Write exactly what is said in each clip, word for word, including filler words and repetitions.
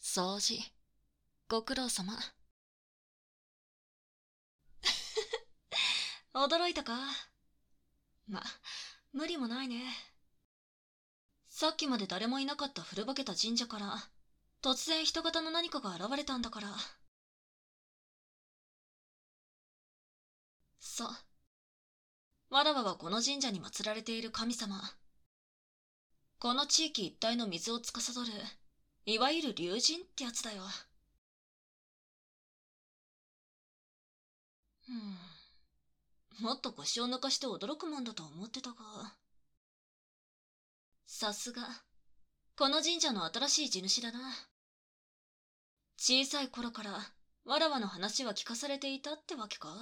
掃除、ご苦労様。驚いたか？ま、無理もないね。さっきまで誰もいなかった古ぼけた神社から、突然人型の何かが現れたんだから。そう。わらわはこの神社に祀られている神様。この地域一帯の水を司る、いわゆる龍神ってやつだよ。うん。もっと腰を抜かして驚くもんだと思ってたが。さすが、この神社の新しい地主だな。小さい頃から、わらわの話は聞かされていたってわけか。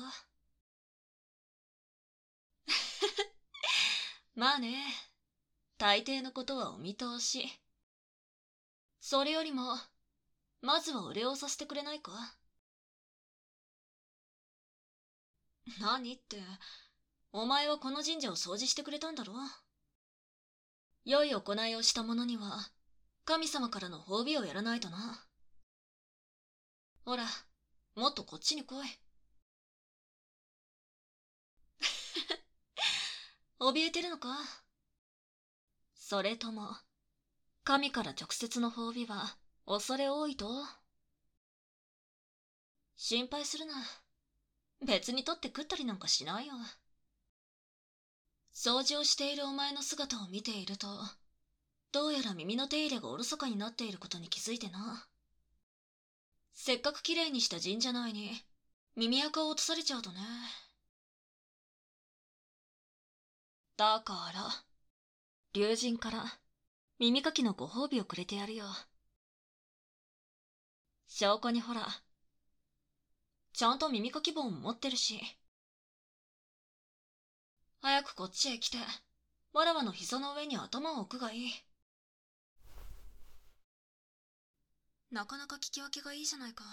まあね、大抵のことはお見通し。それよりも、まずはお礼をさせてくれないか？何って、お前はこの神社を掃除してくれたんだろ？良い行いをした者には、神様からの褒美をやらないとな。ほら、もっとこっちに来い。怯えてるのか？それとも、神から直接の褒美は恐れ多いと？心配するな。別に取って食ったりなんかしないよ。掃除をしているお前の姿を見ていると、どうやら耳の手入れがおろそかになっていることに気づいてな。せっかくきれいにした神社内に耳垢を落とされちゃうとね。だから、龍神から耳かきのご褒美をくれてやるよ。証拠にほら、ちゃんと耳かき棒も持ってるし。早くこっちへ来て、わらわの膝の上に頭を置くがいい。なかなか聞き分けがいいじゃないか。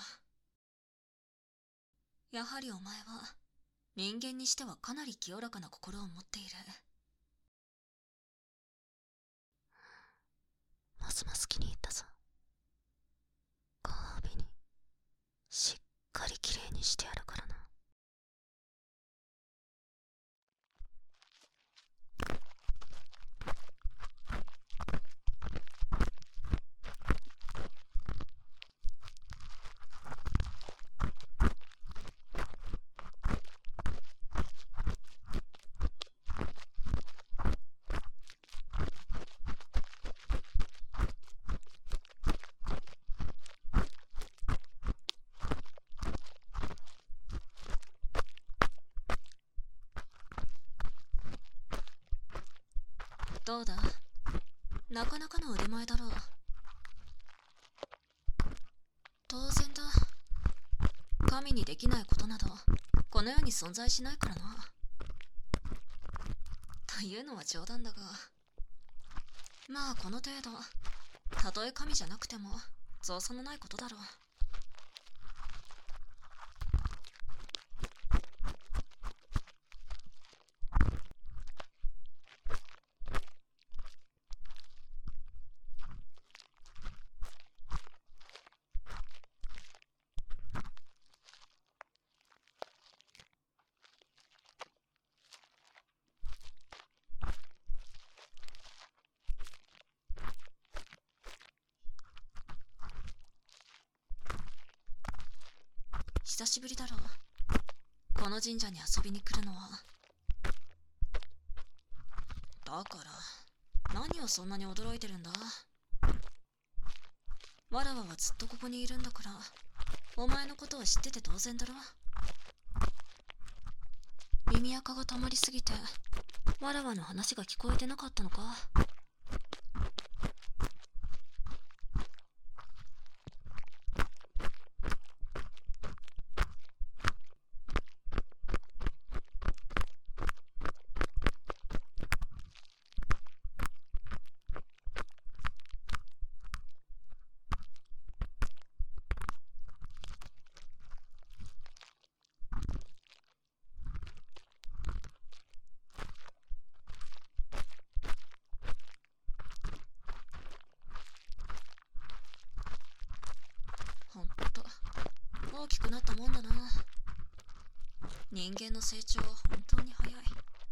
やはりお前は、人間にしてはかなり清らかな心を持っている。 ますます気に入ったぞ。ご褒美にしっかりきれいにしてやるからな。 どうだ？なかなかの腕前だろう。当然だ。神にできないことなどこの世に存在しないからな。というのは冗談だが、まあこの程度、たとえ神じゃなくても造作のないことだろう。久しぶりだろう、この神社に遊びに来るのは。だから何をそんなに驚いてるんだ？わらわはずっとここにいるんだから、お前のことを知ってて当然だろ。耳垢が溜まりすぎてわらわの話が聞こえてなかったのか？ きくなったもんだな。人間の成長は本当に早い。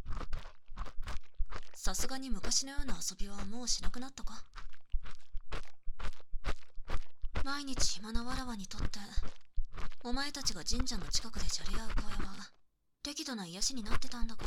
さすがに昔のような遊びはもうしなくなったか？毎日暇なわらわにとって、お前たちが神社の近くでじゃれ合う声は適度な癒しになってたんだが。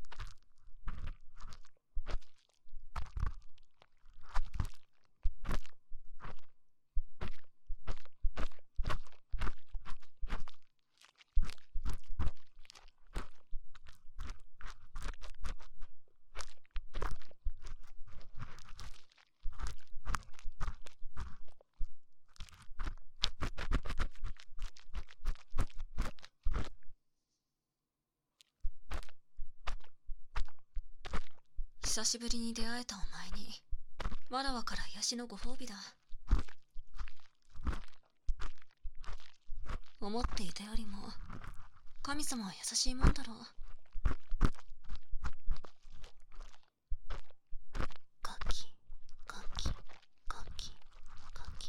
久しぶりに出会えたお前に、わらわから癒しのご褒美だ。思っていたよりも、神様は優しいもんだろう。 ガキガキガキガキ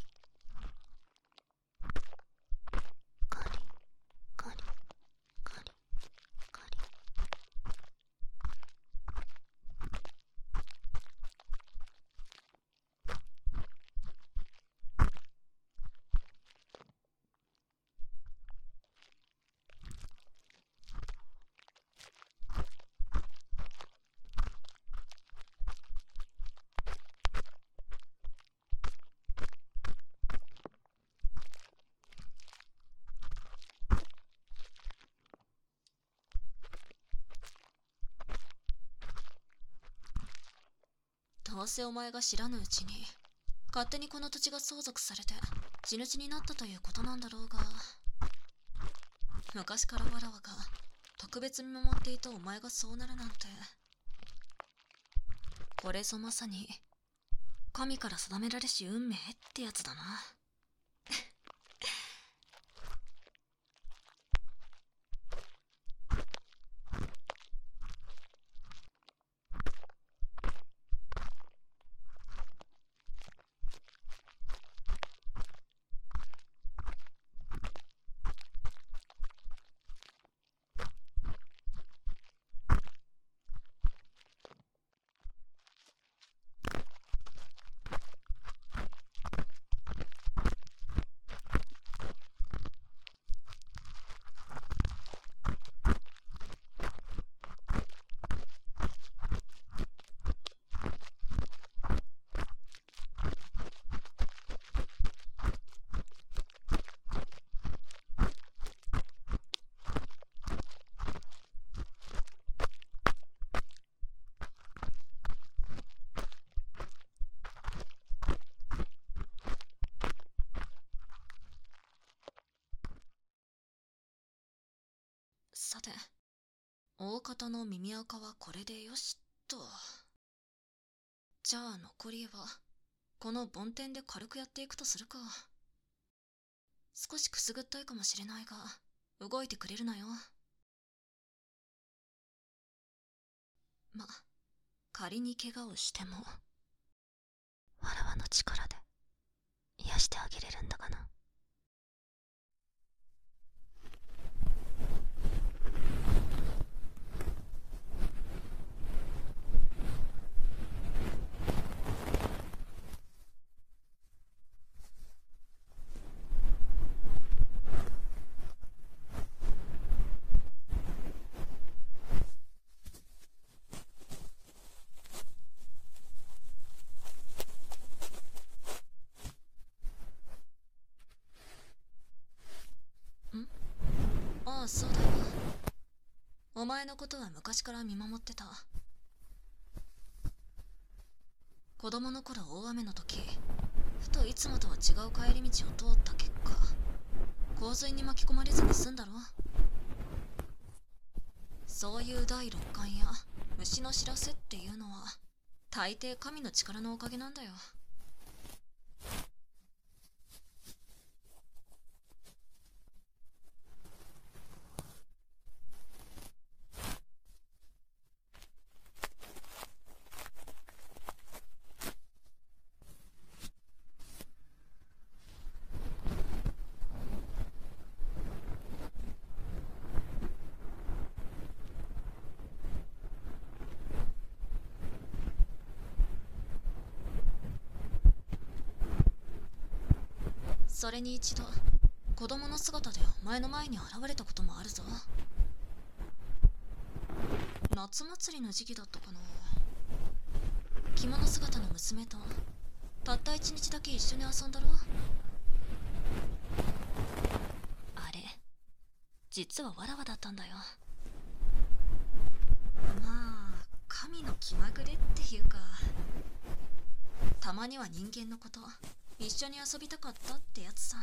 ガリガリガリガリ。 どうせお前が知らぬうちに勝手にこの土地が相続されて地主になったということなんだろうが、昔からわらわが特別見守っていたお前がそうなるなんて、これぞまさに神から定められし運命ってやつだな。さて、大方の耳垢はこれでよしと。じゃあ残りはこの梵天で軽くやっていくとするか。少しくすぐったいかもしれないが動いてくれるなよ。ま、仮に怪我をしてもわらわの力で癒してあげれるんだがな。 ああ、そうだよ。お前のことは昔から見守ってた。子供の頃大雨の時、ふといつもとは違う帰り道を通った結果、洪水に巻き込まれずに済んだろ。そういう第六感や虫の知らせっていうのは大抵神の力のおかげなんだよ。 それに一度子供の姿でお前の前に現れたこともあるぞ。夏祭りの時期だったかな。着物姿の娘とたった一日だけ一緒に遊んだろ。あれ実はわらわだったんだよ。まあ神の気まぐれっていうか、たまには人間のこと一緒に遊びたかったってやつさ。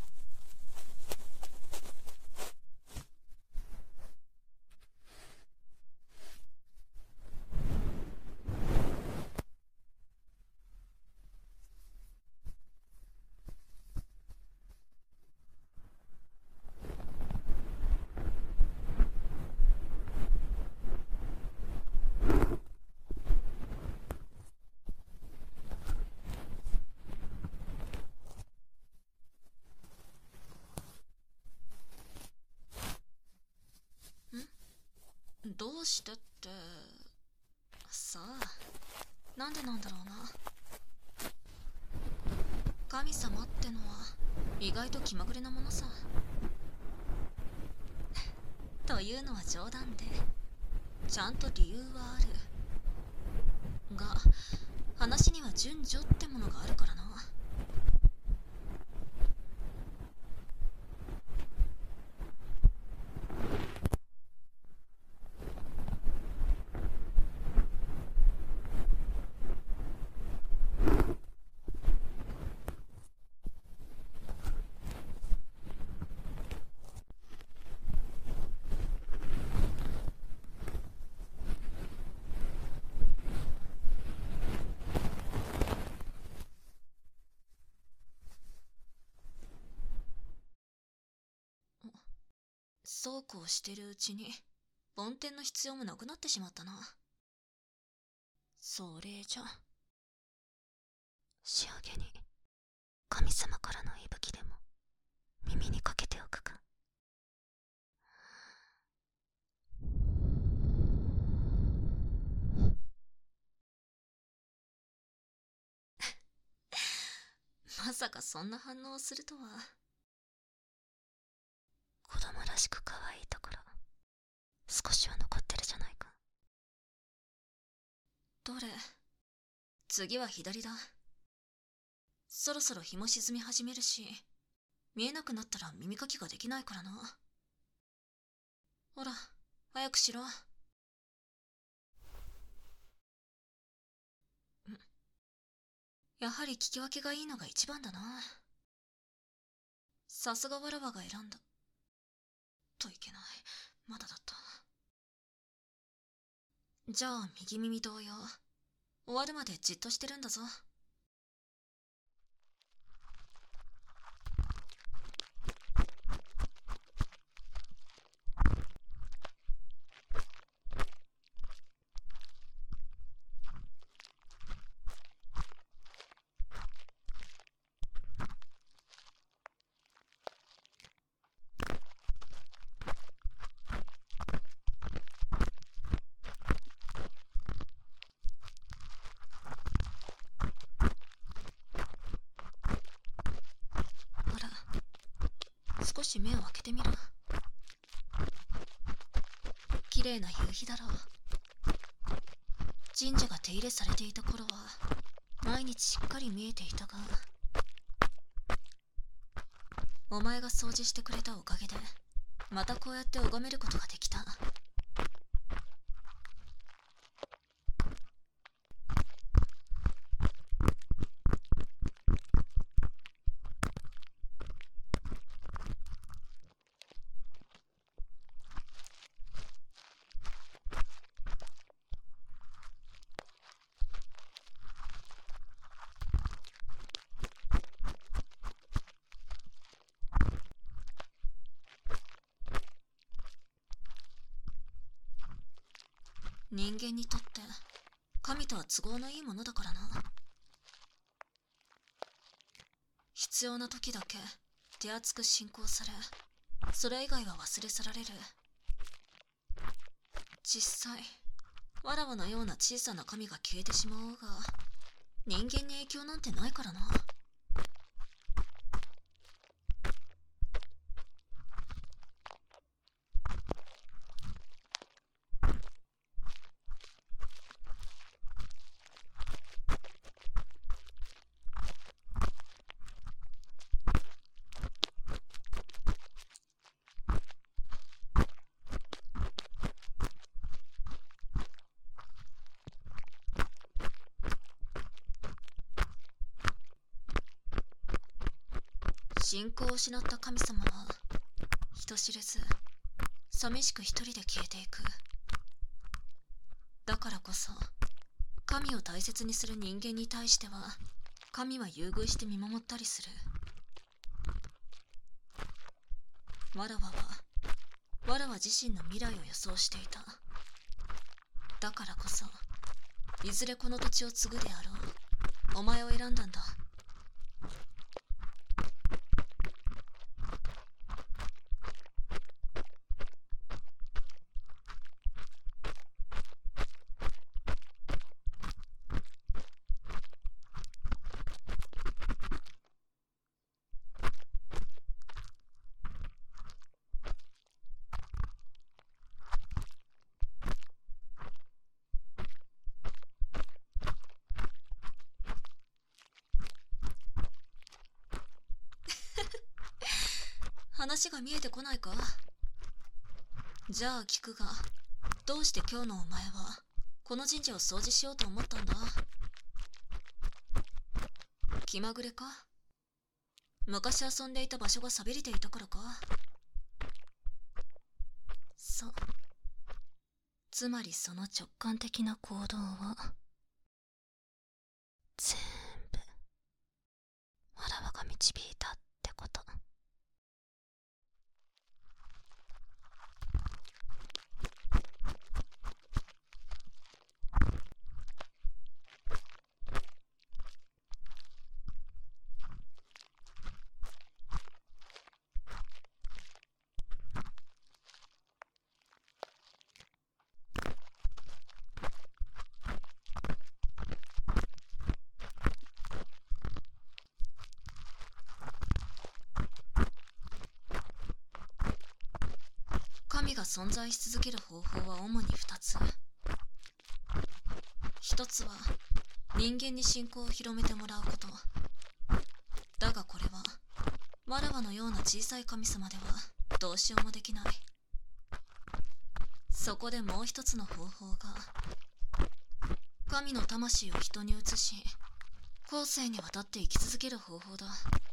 どうしてってさあ、なんでなんだろうな。神様ってのは意外と気まぐれなものさ。というのは冗談で、ちゃんと理由はあるが、話には順序ってものがあるからな。そうこうしてるうちに梵天の必要もなくなってしまったな。それじゃ仕上げに神様からの息吹でも耳にかけておくか。 まさかそんな反応をするとは。 子供らしく可愛いところ少しは残ってるじゃないか。 どれ？次は左だ。そろそろ日も沈み始めるし、見えなくなったら耳かきができないからな。ほら早くしろ。んやはり聞き分けがいいのが一番だな。さすがわらわが選んだといけない。まだだった。じゃあ右耳同様、終わるまでじっとしてるんだぞ。少し目を開けてみろ。綺麗な夕日だろう。神社が手入れされていた頃は毎日しっかり見えていたが、お前が掃除してくれたおかげでまたこうやって拝めることができた。人間にとって神とは都合のいいものだからな。必要な時だけ手厚く信仰され、それ以外は忘れ去られる。実際わらわのような小さな神が消えてしまおうが、人間に影響なんてないからな。 信仰を失った神様は人知れず寂しく一人で消えていく。だからこそ神を大切にする人間に対しては神は優遇して見守ったりする。わらわはわらわ自身の未来を予想していた。だからこそいずれこの土地を継ぐであろうお前を選んだんだ。話が見えてこないか？じゃあ聞くが、どうして今日のお前はこの神社を掃除しようと思ったんだ？気まぐれか？昔遊んでいた場所が寂れていたからか？そう。つまりその直感的な行動は全部わらわが導いたってこと。 神が存在し続ける方法は主に二つ。一つは人間に信仰を広めてもらうこと。だがこれはわらわのような小さい神様ではどうしようもできない。そこでもう一つの方法が神の魂を人に移し後世にわたって生き続ける方法だ。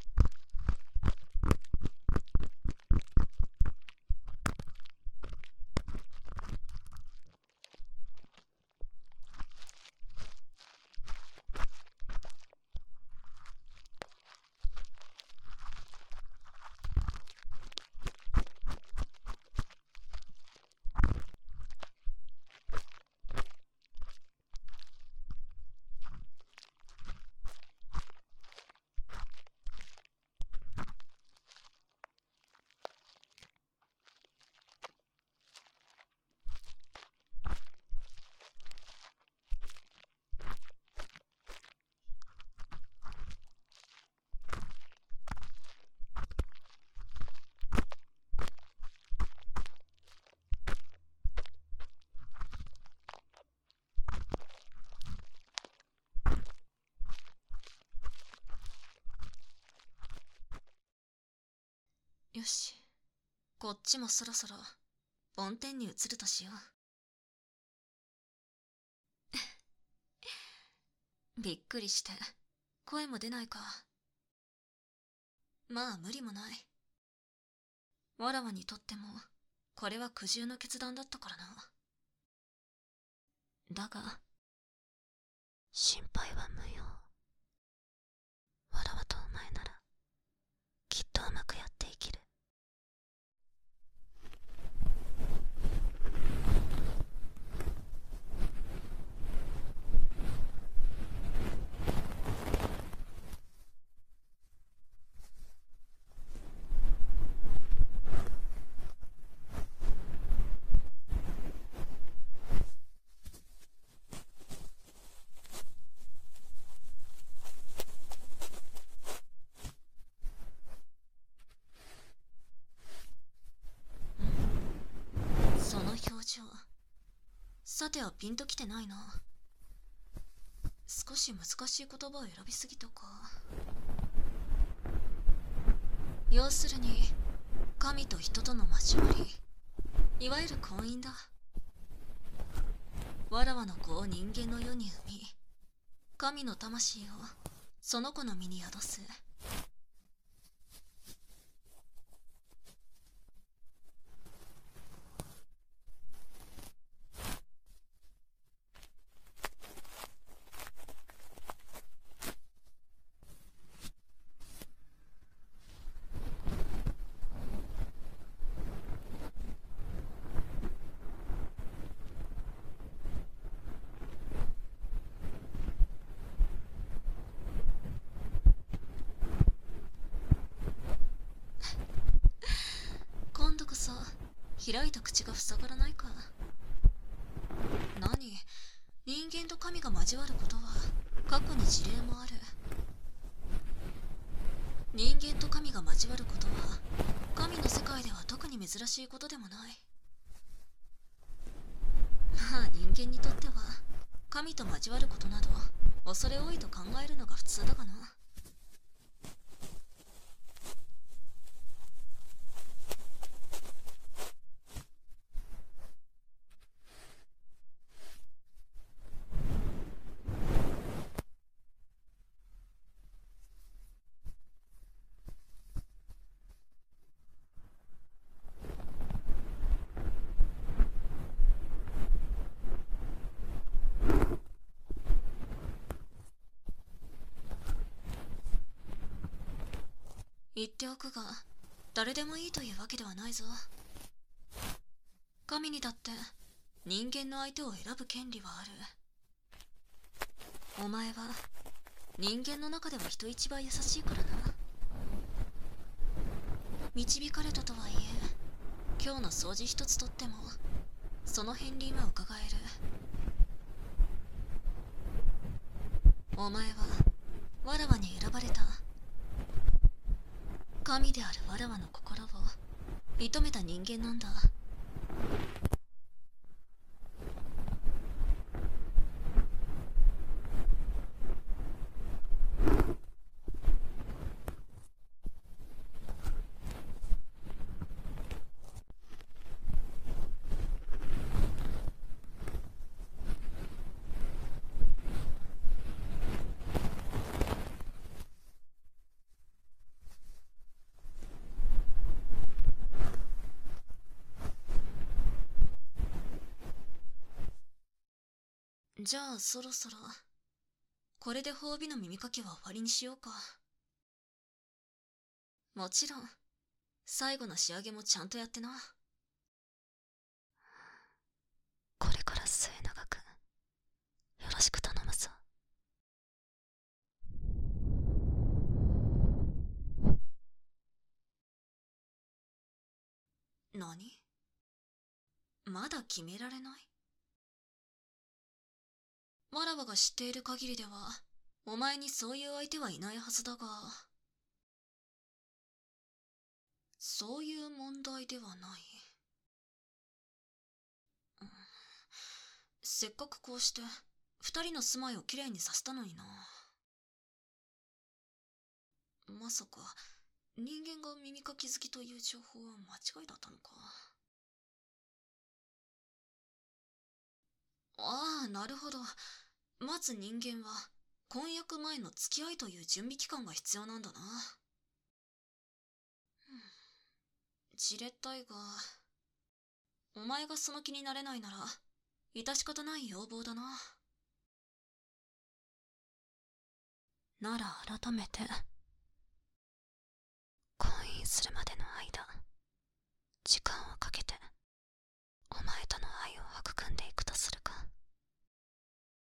よし、こっちもそろそろ梵天に移るとしよう。びっくりして声も出ないか。まあ無理もない。わらわにとってもこれは苦渋の決断だったからな。だが心配は無用。わらわとお前ならきっとうまくやっていける。 その表情、さてはピンときてないな。少し難しい言葉を選びすぎたか。要するに神と人との交わり、いわゆる婚姻だ。わらわの子を人間の世に生み、神の魂をその子の身に宿す。 開いた口が塞がらないか。何、人間と神が交わることは過去に事例もある。人間と神が交わることは神の世界では特に珍しいことでもない。まあ人間にとっては神と交わることなど恐れ多いと考えるのが普通だがな。言っておくが、誰でもいいというわけではないぞ。神にだって人間の相手を選ぶ権利はある。お前は人間の中では人一倍優しいからな。導かれたとはいえ、今日の掃除一つとってもその片鱗は伺える。お前はわらわに選ばれた。神であるわらわの心を射止めた人間なんだ。じゃあそろそろこれで褒美の耳かきは終わりにしようか。もちろん最後の仕上げもちゃんとやってな。 これから末永くよろしく頼むぞ。 何？まだ決められない？わらわが知っている限りではお前にそういう相手はいないはずだが、そういう問題ではない。うん、せっかくこうして二人の住まいをきれいにさせたのにな。まさか人間が耳かき好きという情報は間違いだったのか。ああ、なるほど。まず人間は婚約前の付き合いという準備期間が必要なんだな。じれったいが、お前がその気になれないなら致し方ない要望だな。 なら改めて婚姻するまでの間、時間をかけてお前との愛を育んでいくとするか。